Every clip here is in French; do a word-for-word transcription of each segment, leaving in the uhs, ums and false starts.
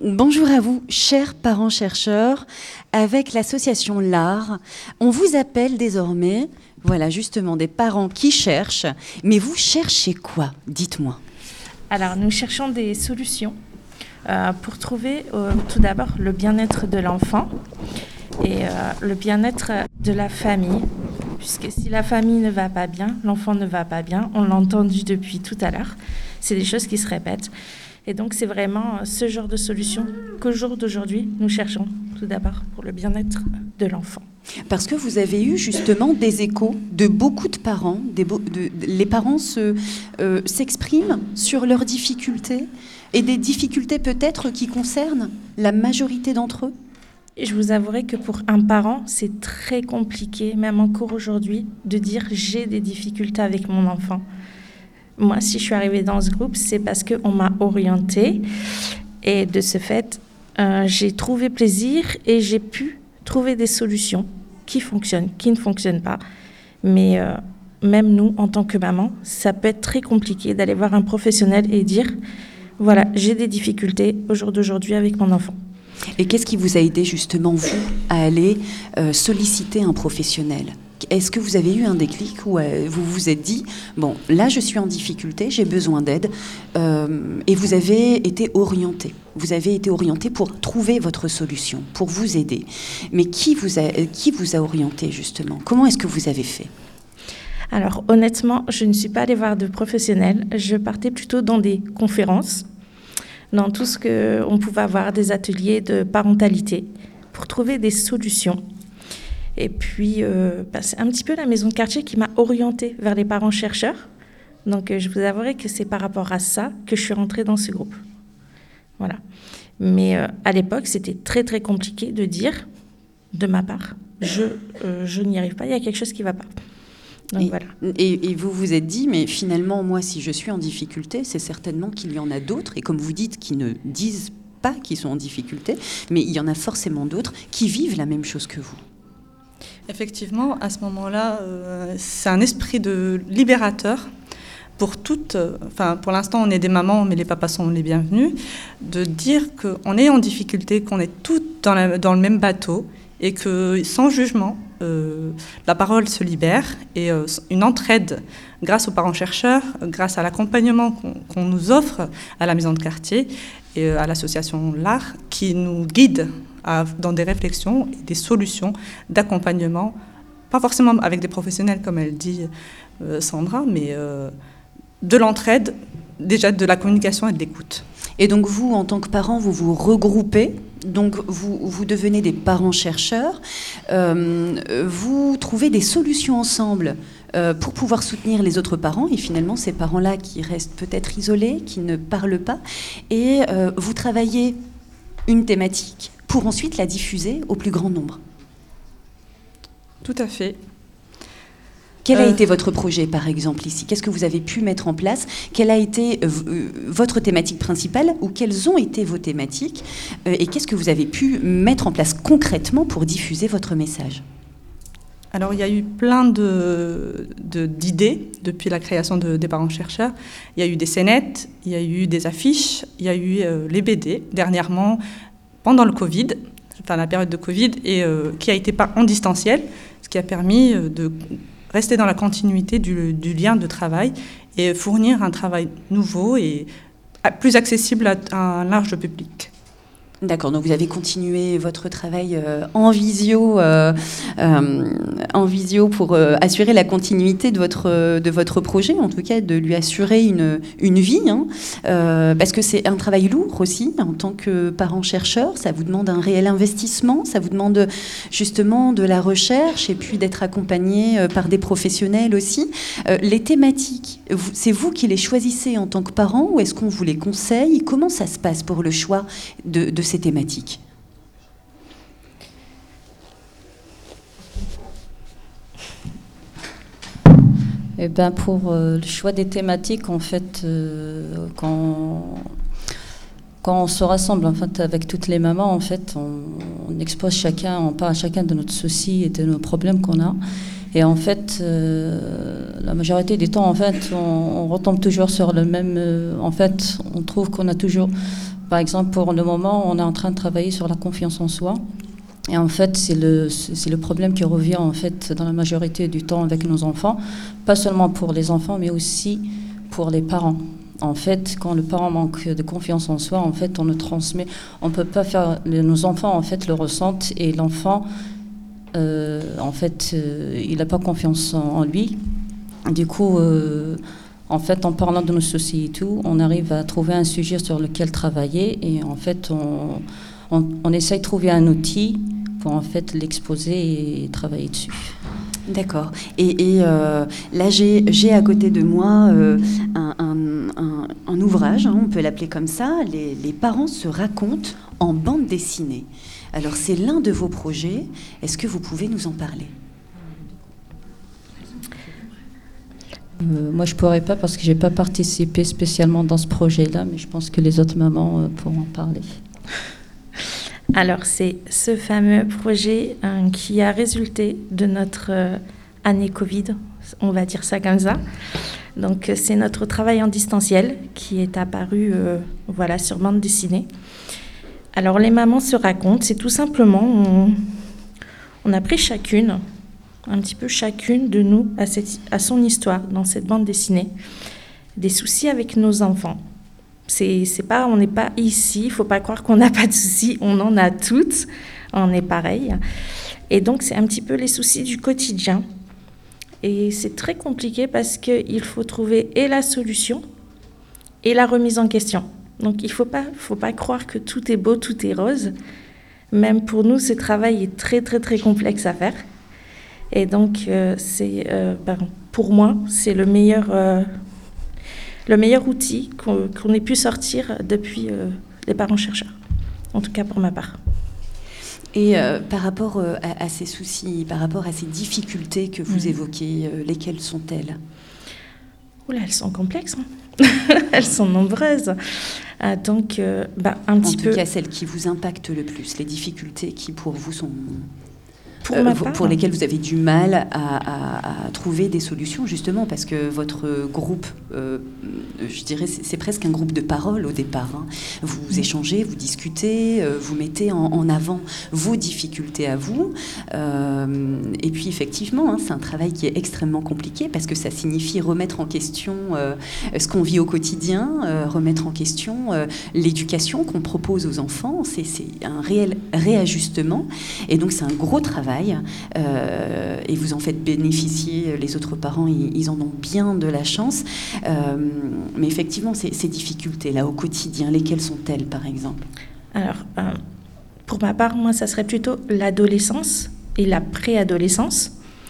Bonjour à vous, chers parents chercheurs. Avec l'association L A R, on vous appelle désormais, voilà, justement, des parents qui cherchent. Mais vous cherchez quoi? Dites-moi. Alors, nous cherchons des solutions euh, pour trouver euh, tout d'abord le bien-être de l'enfant et euh, le bien-être de la famille. Puisque si la famille ne va pas bien, l'enfant ne va pas bien. On l'a entendu depuis tout à l'heure. C'est des choses qui se répètent. Et donc, c'est vraiment ce genre de solution qu'au jour d'aujourd'hui, nous cherchons tout d'abord pour le bien-être de l'enfant. Parce que vous avez eu justement des échos de beaucoup de parents. Des beau, de, de, les parents se, euh, s'expriment sur leurs difficultés et des difficultés peut-être qui concernent la majorité d'entre eux. Et je vous avouerai que pour un parent, c'est très compliqué, même encore aujourd'hui, de dire « j'ai des difficultés avec mon enfant ». Moi, si je suis arrivée dans ce groupe, c'est parce qu'on m'a orientée. Et de ce fait, euh, j'ai trouvé plaisir et j'ai pu trouver des solutions qui fonctionnent, qui ne fonctionnent pas. Mais euh, même nous, en tant que maman, ça peut être très compliqué d'aller voir un professionnel et dire « voilà, j'ai des difficultés au jour d'aujourd'hui avec mon enfant ». Et qu'est-ce qui vous a aidé justement, vous, à aller euh, solliciter un professionnel ? Est-ce que vous avez eu un déclic où euh, vous vous êtes dit « bon, là je suis en difficulté, j'ai besoin d'aide euh, » et vous avez été orienté. Vous avez été orienté pour trouver votre solution, pour vous aider. Mais qui vous a, qui vous a orienté justement ? Comment est-ce que vous avez fait ? Alors honnêtement, je ne suis pas allée voir de professionnels. Je partais plutôt dans des conférences, dans tout ce qu'on pouvait avoir, des ateliers de parentalité, pour trouver des solutions. Et puis, euh, bah, c'est un petit peu la maison de quartier qui m'a orientée vers les parents chercheurs. Donc, euh, je vous avouerai que c'est par rapport à ça que je suis rentrée dans ce groupe. Voilà. Mais euh, à l'époque, c'était très, très compliqué de dire, de ma part, je, euh, je n'y arrive pas, il y a quelque chose qui ne va pas. Donc, et, voilà. et, et vous vous êtes dit, mais finalement, moi, si je suis en difficulté, c'est certainement qu'il y en a d'autres, et comme vous dites, qui ne disent pas qu'ils sont en difficulté, mais il y en a forcément d'autres qui vivent la même chose que vous. Effectivement, à ce moment-là, euh, c'est un esprit de libérateur pour toutes, euh, enfin pour l'instant on est des mamans, mais les papas sont les bienvenus, de dire qu'on est en difficulté, qu'on est toutes dans, la, dans le même bateau et que sans jugement, euh, la parole se libère et euh, une entraide grâce aux parents chercheurs, grâce à l'accompagnement qu'on, qu'on nous offre à la maison de quartier et euh, à l'association L A R qui nous guide à, dans des réflexions et des solutions d'accompagnement, pas forcément avec des professionnels comme elle dit euh, Sandra, mais euh, de l'entraide, déjà de la communication et de l'écoute. Et donc vous, en tant que parents, vous vous regroupez, donc vous, vous devenez des parents chercheurs, euh, vous trouvez des solutions ensemble euh, pour pouvoir soutenir les autres parents, et finalement ces parents-là qui restent peut-être isolés, qui ne parlent pas, et euh, vous travaillez une thématique pour ensuite la diffuser au plus grand nombre. Tout à fait. Quel a euh... été votre projet, par exemple, ici ? Qu'est-ce que vous avez pu mettre en place ? Quelle a été euh, votre thématique principale ou quelles ont été vos thématiques euh, et qu'est-ce que vous avez pu mettre en place concrètement pour diffuser votre message ? Alors, il y a eu plein de, de, d'idées depuis la création de, des parents chercheurs. Il y a eu des scénettes, il y a eu des affiches, il y a eu euh, les B D, dernièrement, pendant le Covid, enfin la période de Covid, et euh, qui a été en distanciel, ce qui a permis euh, de rester dans la continuité du, du lien de travail et fournir un travail nouveau et plus accessible à, à un large public. D'accord, donc vous avez continué votre travail euh, en visio, euh, euh, en visio pour euh, assurer la continuité de votre, de votre projet, en tout cas de lui assurer une, une vie, hein, euh, parce que c'est un travail lourd aussi en tant que parent-chercheur, ça vous demande un réel investissement, ça vous demande justement de la recherche et puis d'être accompagné euh, par des professionnels aussi. Euh, les thématiques, vous, c'est vous qui les choisissez en tant que parent ou est-ce qu'on vous les conseille ? Comment ça se passe pour le choix de, de ces thématiques ? Eh ben pour euh, le choix des thématiques, en fait, euh, quand, quand on se rassemble en fait, avec toutes les mamans, en fait, on, on expose chacun, on parle chacun de notre souci et de nos problèmes qu'on a. Et en fait, euh, la majorité du temps, en fait, on, on retombe toujours sur le même... Euh, en fait, on trouve qu'on a toujours par exemple, pour le moment, on est en train de travailler sur la confiance en soi. Et en fait, c'est le, c'est le problème qui revient en fait dans la majorité du temps avec nos enfants, pas seulement pour les enfants, mais aussi pour les parents. En fait, quand le parent manque de confiance en soi, en fait, on le transmet. On peut pas faire. Nos enfants, en fait, le ressentent et l'enfant, euh, en fait, euh, il n'a pas confiance en, en lui. Du coup, euh, en fait, en parlant de nos soucis et tout, on arrive à trouver un sujet sur lequel travailler et en fait, on, on, on essaye de trouver un outil pour en fait l'exposer et travailler dessus. D'accord. Et, et euh, là, j'ai, j'ai à côté de moi euh, un, un, un, un ouvrage, hein, on peut l'appeler comme ça, les, les parents se racontent en bande dessinée. Alors, c'est l'un de vos projets. Est-ce que vous pouvez nous en parler ? Euh, moi, je ne pourrais pas parce que je n'ai pas participé spécialement dans ce projet-là, mais je pense que les autres mamans euh, pourront en parler. Alors, c'est ce fameux projet hein, qui a résulté de notre euh, année Covid, on va dire ça comme ça. Donc, c'est notre travail en distanciel qui est apparu euh, voilà, sur bande dessinée. Alors, les mamans se racontent, c'est tout simplement, on, on a pris chacune, un petit peu chacune de nous à, cette, à son histoire dans cette bande dessinée, des soucis avec nos enfants. C'est, c'est pas, on n'est pas ici, il ne faut pas croire qu'on n'a pas de soucis, on en a toutes, on est pareil. Et donc, c'est un petit peu les soucis du quotidien. Et c'est très compliqué parce qu'il faut trouver et la solution et la remise en question. Donc, il ne faut pas, faut pas croire que tout est beau, tout est rose. Même pour nous, ce travail est très, très, très complexe à faire. Et donc, euh, c'est, euh, ben, pour moi, c'est le meilleur... Euh, le meilleur outil qu'on, qu'on ait pu sortir depuis euh, les parents chercheurs, en tout cas pour ma part. Et euh, par rapport euh, à, à ces soucis, par rapport à ces difficultés que vous mmh. évoquez, euh, lesquelles sont-elles ? Oula, elles sont complexes, hein. Elles sont nombreuses. Ah, donc, euh, bah, un petit peu... En tout cas, celles qui vous impactent le plus, les difficultés qui pour vous sont... Pour, ma part, pour lesquels vous avez du mal à, à, à trouver des solutions, justement, parce que votre groupe, euh, je dirais, c'est, c'est presque un groupe de parole au départ. Hein. Vous, vous échangez, vous discutez, euh, vous mettez en, en avant vos difficultés à vous. Euh, et puis, effectivement, hein, c'est un travail qui est extrêmement compliqué parce que ça signifie remettre en question euh, ce qu'on vit au quotidien, euh, remettre en question euh, l'éducation qu'on propose aux enfants. C'est, c'est un réel réajustement. Et donc, c'est un gros travail. Euh, et vous en faites bénéficier les autres parents, ils, ils en ont bien de la chance. Euh, mais effectivement, ces, ces difficultés-là au quotidien, lesquelles sont-elles, par exemple ? Alors, euh, pour ma part, moi, ça serait plutôt l'adolescence et la préadolescence.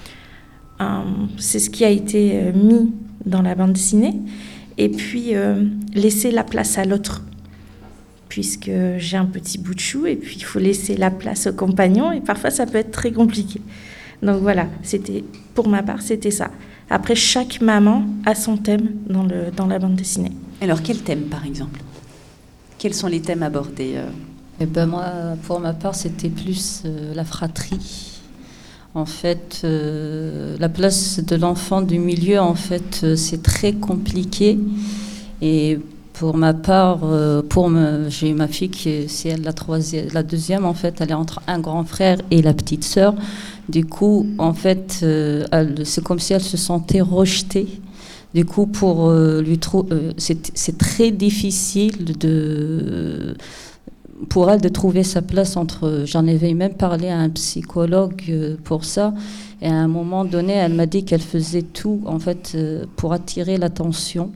Euh, c'est ce qui a été mis dans la bande dessinée. Et puis, euh, laisser la place à l'autre. Puisque j'ai un petit bout de chou et puis il faut laisser la place aux compagnons et parfois ça peut être très compliqué. Donc voilà, c'était, pour ma part, c'était ça. Après, chaque maman a son thème dans, le, dans la bande dessinée. Alors, quel thème, par exemple ? Quels sont les thèmes abordés euh... Eh ben moi, pour ma part, c'était plus euh, la fratrie. En fait, euh, la place de l'enfant du milieu, en fait, euh, c'est très compliqué. Et pour ma part, euh, pour me, j'ai ma fille qui est, c'est elle la troisième, la deuxième en fait, elle est entre un grand frère et la petite sœur. Du coup, en fait, euh, elle, c'est comme si elle se sentait rejetée. Du coup, pour euh, lui trou- euh, c'est, c'est très difficile de, pour elle de trouver sa place entre. J'en avais même parlé à un psychologue euh, pour ça. Et à un moment donné, elle m'a dit qu'elle faisait tout en fait euh, pour attirer l'attention.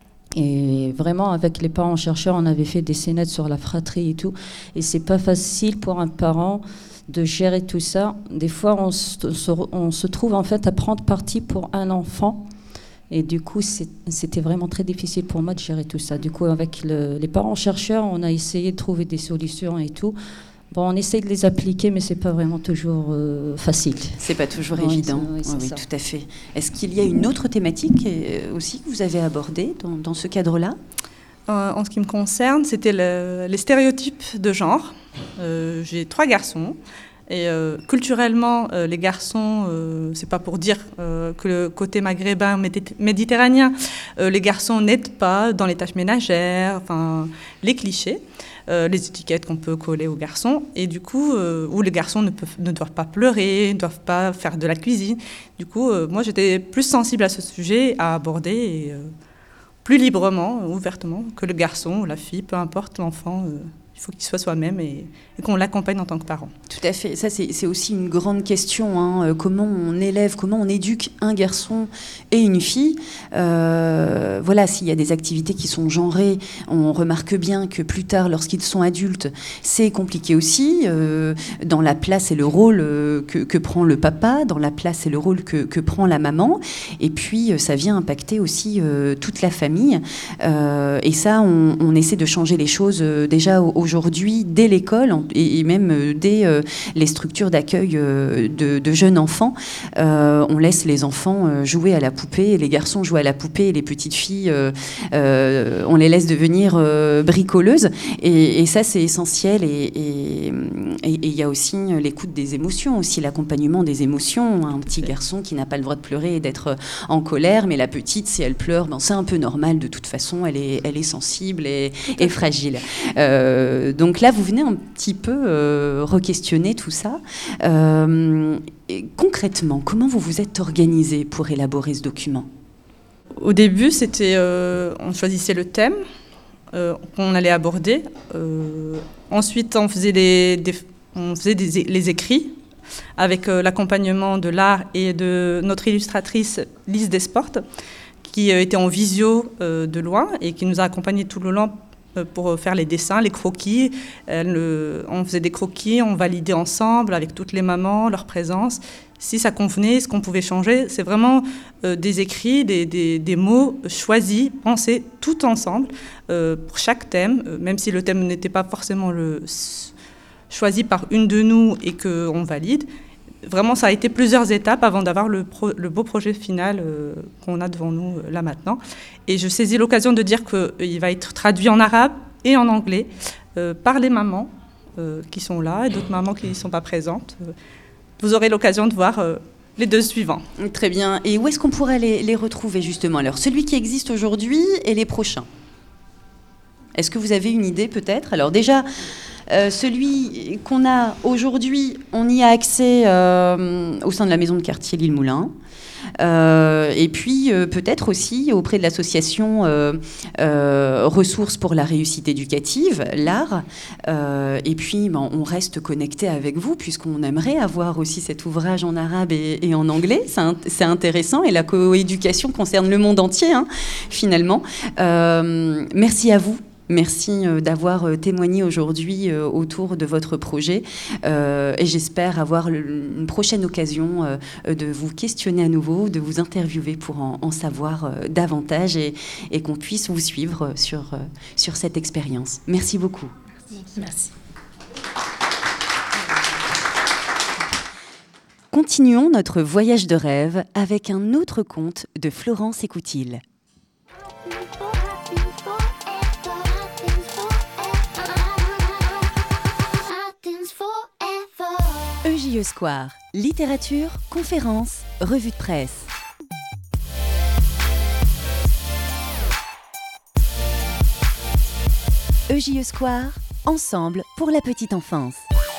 Et vraiment, avec les parents chercheurs, on avait fait des scénettes sur la fratrie et tout. Et c'est pas facile pour un parent de gérer tout ça. Des fois, on se, on se trouve en fait à prendre parti pour un enfant. Et du coup, c'est, c'était vraiment très difficile pour moi de gérer tout ça. Du coup, avec le, les parents chercheurs, on a essayé de trouver des solutions et tout. Bon, on essaye de les appliquer, mais c'est pas vraiment toujours euh, facile. C'est pas toujours oui, évident. C'est, oui, c'est oui, ça. Tout à fait. Est-ce qu'il y a une autre thématique euh, aussi que vous avez abordée dans, dans ce cadre-là ? euh, En ce qui me concerne, c'était le, les stéréotypes de genre. Euh, j'ai trois garçons Et euh, culturellement, euh, les garçons, euh, c'est pas pour dire euh, que le côté maghrébin, méditer- méditerranéen, euh, les garçons n'aident pas dans les tâches ménagères, enfin les clichés, euh, les étiquettes qu'on peut coller aux garçons, et du coup, euh, où les garçons ne, peuvent, ne doivent pas pleurer, ne doivent pas faire de la cuisine. Du coup, euh, moi, j'étais plus sensible à ce sujet, à aborder et, euh, plus librement, ouvertement, que le garçon ou la fille, peu importe l'enfant. Euh, Il faut qu'il soit soi-même et, et qu'on l'accompagne en tant que parent. Tout à fait. Ça, c'est, c'est aussi une grande question. Hein. Comment on élève, comment on éduque un garçon et une fille. Euh, voilà, s'il y a des activités qui sont genrées, on remarque bien que plus tard, lorsqu'ils sont adultes, c'est compliqué aussi. Euh, dans la place et le rôle euh, que, que prend le papa, dans la place et le rôle que, que prend la maman. Et puis, ça vient impacter aussi euh, toute la famille. Euh, et ça, on, on essaie de changer les choses euh, déjà au, au aujourd'hui, dès l'école et même dès les structures d'accueil de, de jeunes enfants, euh, on laisse les enfants jouer à la poupée, les garçons jouer à la poupée et les petites filles, euh, euh, on les laisse devenir euh, bricoleuses. Et, et ça, c'est essentiel. Et il y a aussi l'écoute des émotions, aussi l'accompagnement des émotions. Un petit garçon qui n'a pas le droit de pleurer et d'être en colère, mais la petite, si elle pleure, ben, c'est un peu normal de toute façon, elle est, elle est sensible et, et fragile. Euh, Donc là, vous venez un petit peu euh, re-questionner tout ça. Euh, et concrètement, comment vous vous êtes organisé pour élaborer ce document ? Au début, c'était, euh, on choisissait le thème euh, qu'on allait aborder. Euh, ensuite, on faisait, des, des, on faisait des, les écrits avec euh, l'accompagnement de l'art et de notre illustratrice Lise Desportes, qui euh, était en visio euh, de loin et qui nous a accompagnés tout le long pour faire les dessins, les croquis. Elle, euh, on faisait des croquis, on validait ensemble avec toutes les mamans, leur présence. Si ça convenait, ce qu'on pouvait changer, c'est vraiment euh, des écrits, des, des, des mots choisis, pensés tout ensemble euh, pour chaque thème, euh, même si le thème n'était pas forcément le, choisi par une de nous et qu'on valide. Vraiment, ça a été plusieurs étapes avant d'avoir le, pro, le beau projet final euh, qu'on a devant nous euh, là maintenant. Et je saisis l'occasion de dire qu'il euh, va être traduit en arabe et en anglais euh, par les mamans euh, qui sont là et d'autres mamans qui ne sont pas présentes. Euh, vous aurez l'occasion de voir euh, les deux suivants. Très bien. Et où est-ce qu'on pourrait les, les retrouver justement ? Alors, celui qui existe aujourd'hui et les prochains. Est-ce que vous avez une idée peut-être ? Alors déjà... Euh, celui qu'on a aujourd'hui, on y a accès euh, au sein de la maison de quartier L'Île Moulin. Euh, et puis euh, peut-être aussi auprès de l'association euh, euh, Ressources pour la réussite éducative, l'A R. Euh, et puis ben, on reste connecté avec vous puisqu'on aimerait avoir aussi cet ouvrage en arabe et, et en anglais. C'est, un, c'est intéressant et la coéducation concerne le monde entier hein, finalement. Euh, merci à vous. Merci d'avoir témoigné aujourd'hui autour de votre projet euh, et j'espère avoir le, une prochaine occasion euh, de vous questionner à nouveau, de vous interviewer pour en, en savoir euh, davantage et, et qu'on puisse vous suivre sur, euh, sur cette expérience. Merci beaucoup. Merci. Merci. Continuons notre voyage de rêve avec un autre conte de Florence Écoutil. E J E Square, littérature, conférences, revue de presse. E J E Square, ensemble pour la petite enfance.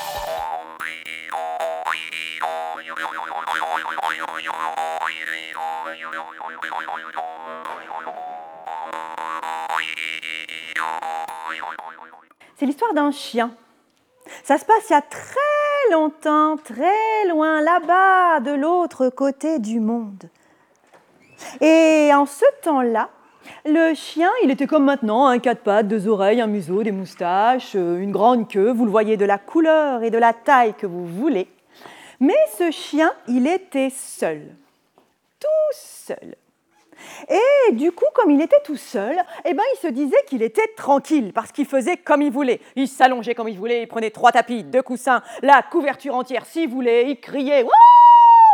C'est l'histoire d'un chien. Ça se passe il y a très longtemps, très loin, là-bas, de l'autre côté du monde. Et en ce temps-là, le chien, il était comme maintenant, un quatre pattes, deux oreilles, un museau, des moustaches, une grande queue. Vous le voyez de la couleur et de la taille que vous voulez. Mais ce chien, il était seul. Tout seul. Et du coup, comme il était tout seul, eh ben, il se disait qu'il était tranquille parce qu'il faisait comme il voulait. Il s'allongeait comme il voulait, il prenait trois tapis, deux coussins, la couverture entière s'il voulait, il criait « Wouh !»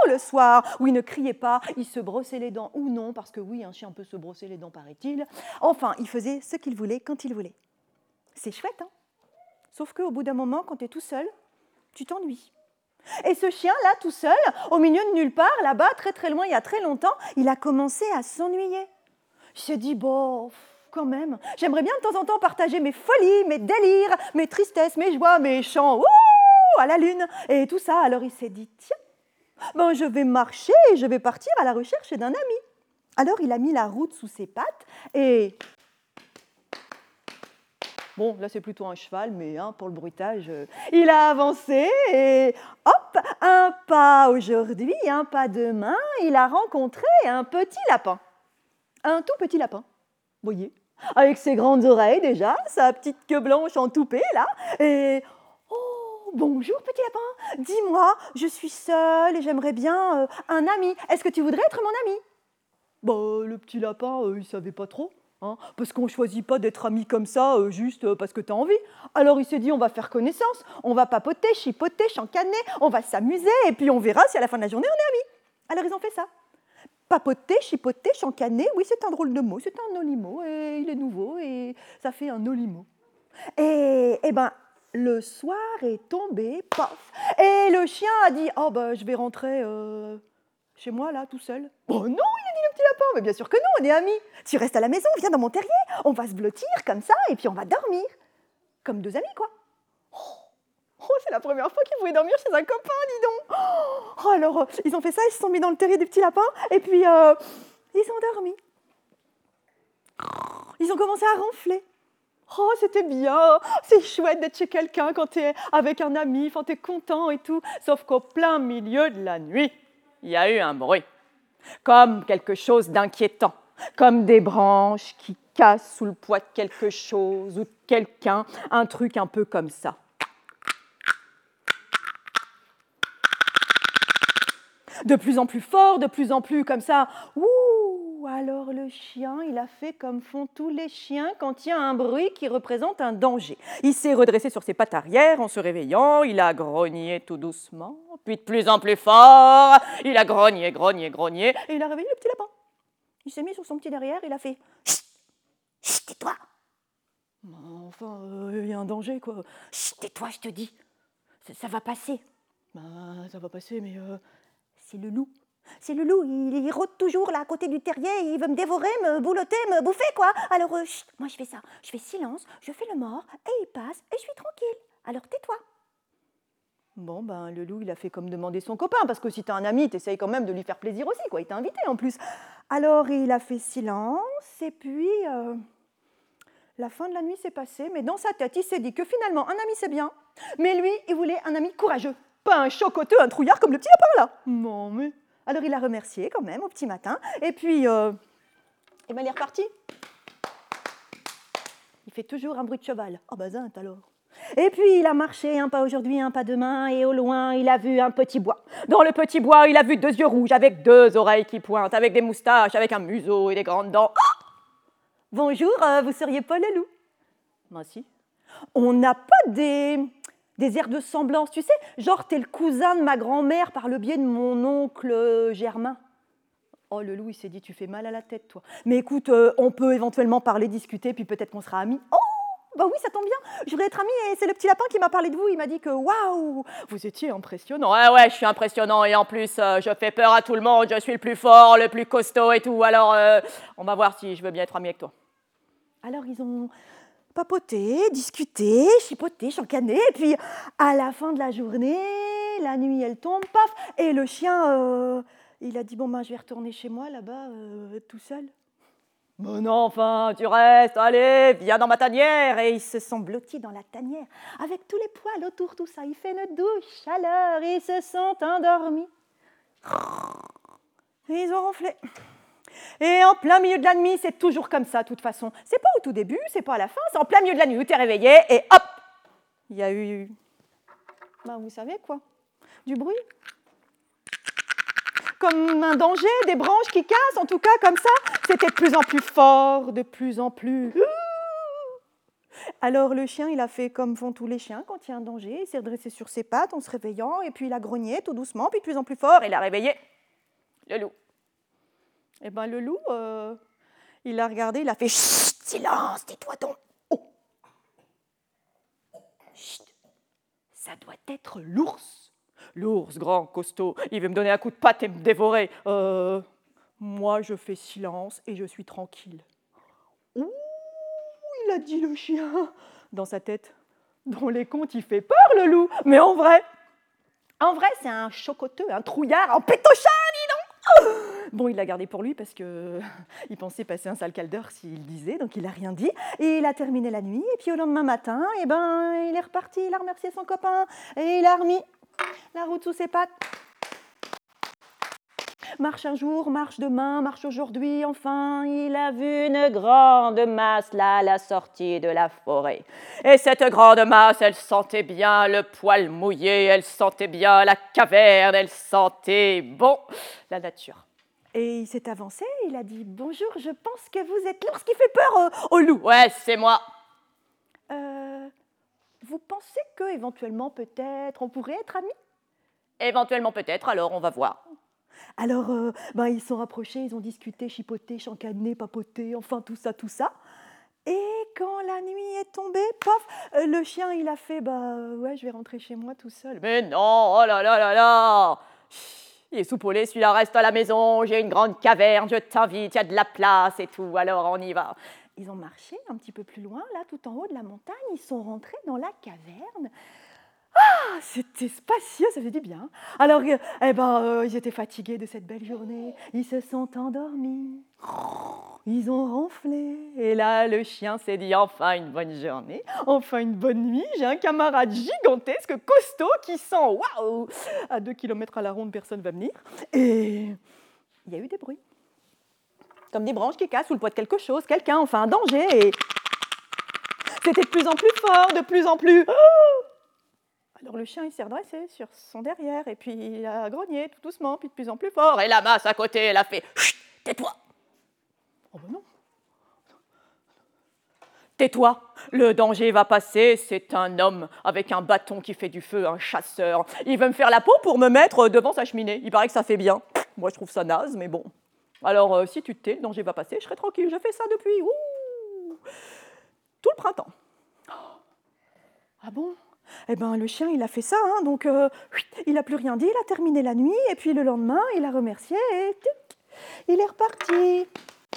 le soir, ou il ne criait pas, il se brossait les dents ou non, parce que oui, un chien peut se brosser les dents, paraît-il. Enfin, il faisait ce qu'il voulait quand il voulait. C'est chouette, hein ? Sauf qu'au bout d'un moment, quand tu es tout seul, tu t'ennuies. Et ce chien-là, tout seul, au milieu de nulle part, là-bas, très très loin, il y a très longtemps, il a commencé à s'ennuyer. Il s'est dit, bon, quand même, j'aimerais bien de temps en temps partager mes folies, mes délires, mes tristesses, mes joies, mes chants, ouh, à la lune, et tout ça. Alors il s'est dit, tiens, ben, je vais marcher et je vais partir à la recherche d'un ami. Alors il a mis la route sous ses pattes et... Bon, là c'est plutôt un cheval, mais hein, pour le bruitage, euh, il a avancé et hop, un pas aujourd'hui, un pas demain, il a rencontré un petit lapin. Un tout petit lapin, vous voyez, avec ses grandes oreilles déjà, sa petite queue blanche entoupée là, et... Oh, bonjour petit lapin, dis-moi, je suis seule et j'aimerais bien euh, un ami. Est-ce que tu voudrais être mon ami? Bah, le petit lapin, euh, il savait pas trop. Hein, parce qu'on ne choisit pas d'être amis comme ça, euh, juste euh, parce que tu as envie. Alors il s'est dit, on va faire connaissance, on va papoter, chipoter, chancaner, on va s'amuser, et puis on verra si à la fin de la journée, on est amis. Alors ils ont fait ça. Papoter, chipoter, chancaner, oui, c'est un drôle de mot, c'est un olimo, et il est nouveau, et ça fait un olimo. Et, et ben, le soir est tombé, paf, et le chien a dit, oh ben, je vais rentrer... Euh... chez moi, là, tout seul. Oh non, il a dit le petit lapin, mais bien sûr que non, on est amis. Tu restes à la maison, viens dans mon terrier, on va se blottir comme ça, et puis on va dormir. Comme deux amis, quoi. Oh, oh c'est la première fois qu'ils pouvaient dormir chez un copain, dis donc. Oh, alors, euh, ils ont fait ça, ils se sont mis dans le terrier du petit lapin, et puis euh, ils ont dormi. Ils ont commencé à ronfler. Oh, c'était bien, c'est chouette d'être chez quelqu'un quand t'es avec un ami, quand t'es content et tout, sauf qu'au plein milieu de la nuit, il y a eu un bruit, comme quelque chose d'inquiétant, comme des branches qui cassent sous le poids de quelque chose ou de quelqu'un, un truc un peu comme ça. De plus en plus fort, de plus en plus comme ça. Ouh, alors le chien, il a fait comme font tous les chiens quand il y a un bruit qui représente un danger. Il s'est redressé sur ses pattes arrière en se réveillant, il a grogné tout doucement, puis de plus en plus fort, il a grogné, grogné, grogné, et il a réveillé le petit lapin. Il s'est mis sur son petit derrière, il a fait « Chut, chut, tais-toi !» Enfin, il euh, y a un danger, quoi. « Chut, tais-toi, je te dis, ça, ça va passer. » Bah, ça va passer, mais euh, c'est le loup. C'est le loup, il, il rôde toujours là à côté du terrier, il veut me dévorer, me boulotter, me bouffer, quoi. Alors, euh, chut, moi je fais ça, je fais silence, je fais le mort, et il passe, et je suis tranquille. Alors tais-toi. Bon, ben, le loup, il a fait comme demander son copain, parce que si t'as un ami, t'essayes quand même de lui faire plaisir aussi, quoi. Il t'a invité en plus. Alors, il a fait silence, et puis, euh, la fin de la nuit s'est passée, mais dans sa tête, il s'est dit que finalement, un ami, c'est bien, mais lui, il voulait un ami courageux, pas un chocoteux, un trouillard comme le petit lapin, là. Non, mais... Alors, il a remercié quand même au petit matin, et puis, euh, et ben, il est reparti. Il fait toujours un bruit de cheval. Ah, bah, zinte alors. Et puis, il a marché, un pas aujourd'hui, un pas demain, et au loin, il a vu un petit bois. Dans le petit bois, il a vu deux yeux rouges, avec deux oreilles qui pointent, avec des moustaches, avec un museau et des grandes dents. Oh, bonjour, euh, vous seriez pas le loup? Moi, si. On n'a pas des... des airs de semblance, tu sais, genre t'es le cousin de ma grand-mère par le biais de mon oncle Germain. Oh, le loup, il s'est dit, tu fais mal à la tête, toi. Mais écoute, euh, on peut éventuellement parler, discuter, puis peut-être qu'on sera amis. Oh, bah oui, ça tombe bien, je voudrais être amie, et c'est le petit lapin qui m'a parlé de vous, il m'a dit que, waouh, vous étiez impressionnant. Ouais, ouais, je suis impressionnant, et en plus, euh, je fais peur à tout le monde, je suis le plus fort, le plus costaud et tout, alors euh, on va voir si je veux bien être amie avec toi. Alors, ils ont... papoter, discuter, chipoter, chancaner, et puis à la fin de la journée, la nuit elle tombe, paf, et le chien, euh, il a dit bon ben je vais retourner chez moi là-bas, euh, tout seul. Mais non, enfin, tu restes, allez, viens dans ma tanière, et ils se sont blottis dans la tanière, avec tous les poils autour, tout ça, il fait une douce chaleur, et ils se sont endormis. Et ils ont ronflé. Et en plein milieu de la nuit, c'est toujours comme ça, de toute façon. C'est pas au tout début, c'est pas à la fin, c'est en plein milieu de la nuit où tu es réveillé, et hop, il y a eu, ben, vous savez quoi, du bruit. Comme un danger, des branches qui cassent, en tout cas, comme ça. C'était de plus en plus fort, de plus en plus... Alors le chien, il a fait comme font tous les chiens quand il y a un danger. Il s'est redressé sur ses pattes en se réveillant, et puis il a grogné tout doucement, puis de plus en plus fort, et il a réveillé le loup. Eh bien, le loup, euh, il a regardé, il a fait « Chut, silence, tais-toi donc !»« Oh !»« Chut, ça doit être l'ours. L'ours grand, costaud, il veut me donner un coup de patte et me dévorer. Euh, moi, je fais silence et je suis tranquille. Ouh, il a dit le chien. Dans sa tête, dans les contes, il fait peur, le loup. Mais en vrai, en vrai, c'est un chocoteux, un trouillard, un pétochard, dis donc. Bon, il l'a gardé pour lui parce qu'il pensait passer un sale quart d'heure s'il disait, donc il n'a rien dit. Et il a terminé la nuit, et puis au lendemain matin, eh ben, il est reparti, il a remercié son copain, et il a remis la route sous ses pattes. Marche un jour, marche demain, marche aujourd'hui, enfin, il a vu une grande masse là à la sortie de la forêt. Et cette grande masse, elle sentait bien le poil mouillé, elle sentait bien la caverne, elle sentait, bon, la nature. Et il s'est avancé, il a dit « Bonjour, je pense que vous êtes l'ours qui fait peur euh, au loup. » « Ouais, c'est moi. Euh, »« Vous pensez qu'éventuellement, peut-être, on pourrait être amis ?»« Éventuellement, peut-être, alors on va voir. » Alors, euh, ben, ils sont rapprochés, ils ont discuté, chipoté, chancané, papoté, enfin tout ça, tout ça. Et quand la nuit est tombée, paf, euh, le chien, il a fait « Bah ouais, je vais rentrer chez moi tout seul. » « Mais non, oh là là là là !» Il est soupolé, celui-là reste à la maison, j'ai une grande caverne, je t'invite, il y a de la place et tout, alors on y va. Ils ont marché un petit peu plus loin, là, tout en haut de la montagne, ils sont rentrés dans la caverne. Ah, c'était spacieux, ça faisait du bien. Alors, euh, eh ben, euh, ils étaient fatigués de cette belle journée, ils se sont endormis, ils ont ronflé. Et là, le chien s'est dit, enfin une bonne journée, enfin une bonne nuit, j'ai un camarade gigantesque, costaud, qui sent, waouh, à deux kilomètres à la ronde, personne ne va venir. Et il y a eu des bruits, comme des branches qui cassent sous le poids de quelque chose, quelqu'un, enfin un danger. Et c'était de plus en plus fort, de plus en plus... Alors le chien, il s'est redressé sur son derrière, et puis il a grogné tout doucement, puis de plus en plus fort. Et la masse à côté, elle a fait « Chut, tais-toi !» Oh ben non. Tais-toi, le danger va passer, c'est un homme avec un bâton qui fait du feu, un chasseur. Il veut me faire la peau pour me mettre devant sa cheminée. Il paraît que ça fait bien. Moi, je trouve ça naze, mais bon. Alors, euh, si tu te tais, le danger va passer, je serai tranquille. Je fais ça depuis ouh, tout le printemps. Ah bon ? Eh bien, le chien, il a fait ça, hein, donc euh, il n'a plus rien dit, il a terminé la nuit, et puis le lendemain, il a remercié, et tic, il est reparti.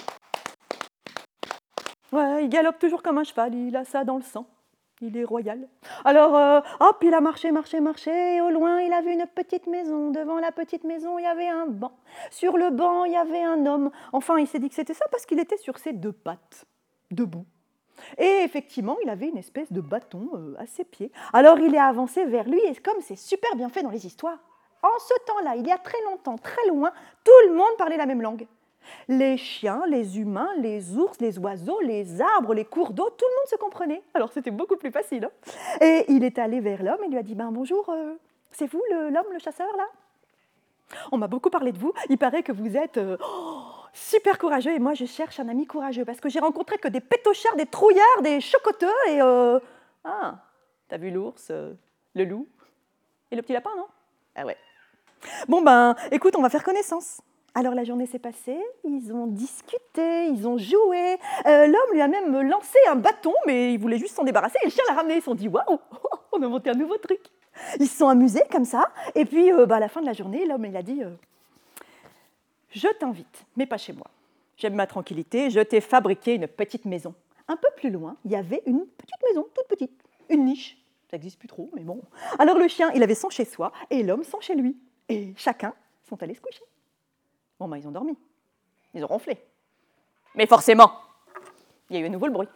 Ouais, il galope toujours comme un cheval, il a ça dans le sang, il est royal. Alors, euh, hop, il a marché, marché, marché, et au loin, il a vu une petite maison. Devant la petite maison, il y avait un banc. Sur le banc, il y avait un homme. Enfin, il s'est dit que c'était ça parce qu'il était sur ses deux pattes, debout. Et effectivement, il avait une espèce de bâton euh, à ses pieds. Alors, il est avancé vers lui, et comme c'est super bien fait dans les histoires, en ce temps-là, il y a très longtemps, très loin, tout le monde parlait la même langue. Les chiens, les humains, les ours, les oiseaux, les arbres, les cours d'eau, tout le monde se comprenait. Alors, c'était beaucoup plus facile. Hein. Et il est allé vers l'homme et lui a dit ben, « Bonjour, euh, c'est vous le, l'homme, le chasseur, là ? On m'a beaucoup parlé de vous. Il paraît que vous êtes... Euh, oh, super courageux, et moi je cherche un ami courageux parce que j'ai rencontré que des pétochards, des trouillards, des chocoteux et... Euh... Ah, t'as vu l'ours, euh, le loup et le petit lapin, non ? Ah ouais. Bon ben, écoute, on va faire connaissance. Alors la journée s'est passée, ils ont discuté, ils ont joué. Euh, l'homme lui a même lancé un bâton, mais il voulait juste s'en débarrasser et le chien l'a ramené. Ils se sont dit, waouh, on a inventé un nouveau truc. Ils se sont amusés comme ça, et puis euh, bah, à la fin de la journée, l'homme il a dit... Euh, je t'invite, mais pas chez moi. J'aime ma tranquillité, je t'ai fabriqué une petite maison. Un peu plus loin, il y avait une petite maison, toute petite, une niche. Ça n'existe plus trop, mais bon. Alors le chien, il avait son chez soi, et l'homme son chez lui. Et chacun sont allés se coucher. Bon, ben, ils ont dormi. Ils ont ronflé. Mais forcément, il y a eu à nouveau le bruit.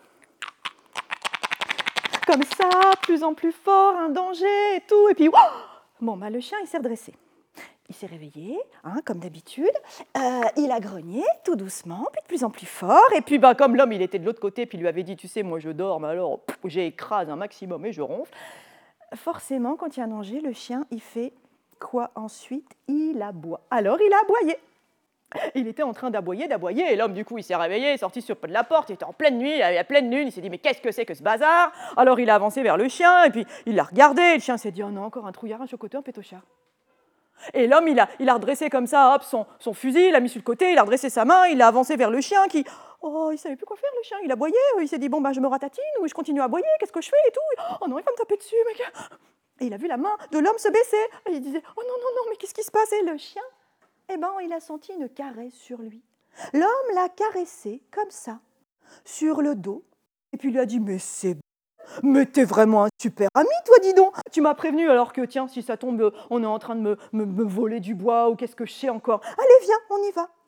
Comme ça, plus en plus fort, un danger et tout. Et puis, wow, bon, ben, le chien, il s'est redressé. Il s'est réveillé, hein, comme d'habitude, euh, il a grogné tout doucement, puis de plus en plus fort, et puis bah, comme l'homme il était de l'autre côté, puis il lui avait dit, tu sais, moi je dors, mais alors pff, j'écrase un maximum et je ronfle. Forcément, quand il y a un danger, le chien, il fait quoi ensuite ? Il aboie. Alors il a aboyé. Il était en train d'aboyer, d'aboyer, et l'homme du coup il s'est réveillé, il est sorti sur le pas de la porte, il était en pleine nuit, il avait la pleine lune, il s'est dit mais qu'est-ce que c'est que ce bazar ? Alors il a avancé vers le chien, et puis il l'a regardé, et le chien s'est dit, oh non, encore un trouillard, un chocoteux, un pétochard. Et l'homme, il a, il a redressé comme ça, hop, son, son fusil, il l'a mis sur le côté, il a redressé sa main, il a avancé vers le chien qui... Oh, il savait plus quoi faire, le chien, il a aboyé, il s'est dit, bon, ben, je me ratatine, ou je continue à aboyer, qu'est-ce que je fais et tout. Oh non, il va me taper dessus, mec. Et il a vu la main de l'homme se baisser. Et il disait, oh non, non, non, mais qu'est-ce qui se passe? Et le chien, eh ben, il a senti une caresse sur lui. L'homme l'a caressé comme ça, sur le dos. Et puis il lui a dit, mais c'est mais t'es vraiment un super ami, toi, dis donc. Tu m'as prévenu alors que, tiens, si ça tombe, on est en train de me, me, me voler du bois ou qu'est-ce que je sais encore. Allez, viens, on y va.